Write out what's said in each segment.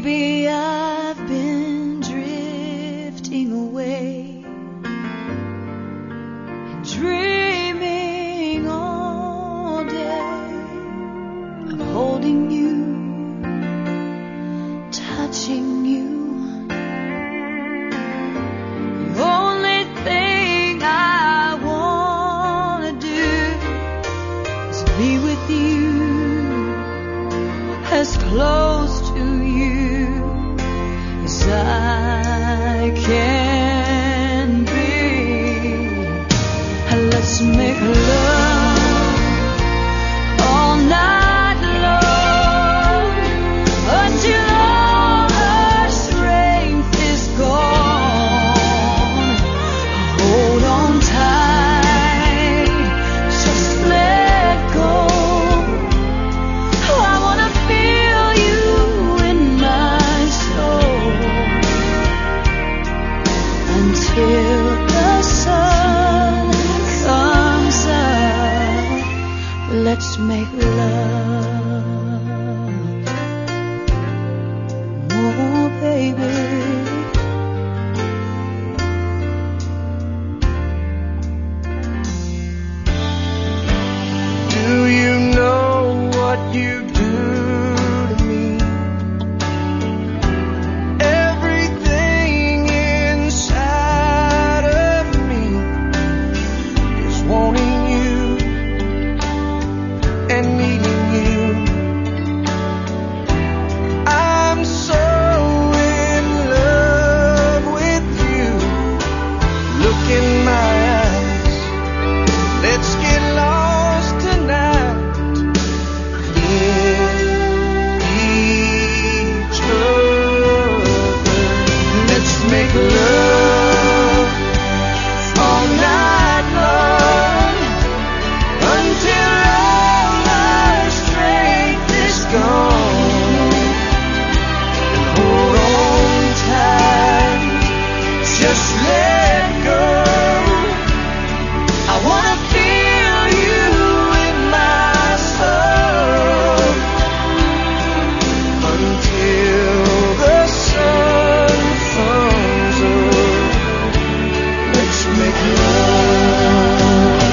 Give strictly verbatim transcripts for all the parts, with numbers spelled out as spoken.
Maybe I've been drifting away and dreaming all day of holding you, touching you. The only thing I want to do is be with you, as close to you as I can be. Let's make love all night long until all our strength is gone. Hold on tight, just let go. I wanna feel you in my soul until the sun comes up. Let's make love, oh baby. Do you know what you do to me? Everything inside of me is wanting you and needing you. I'm so in love with you. Look in my eyes. Let's get lost tonight in each other. Let's make love all night long until all our strength is gone. And hold on tight, just let go. I wanna feel you in my soul until the sun comes up. Let's make love.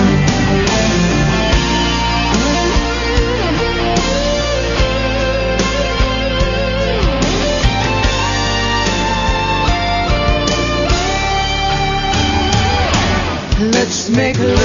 Let's make love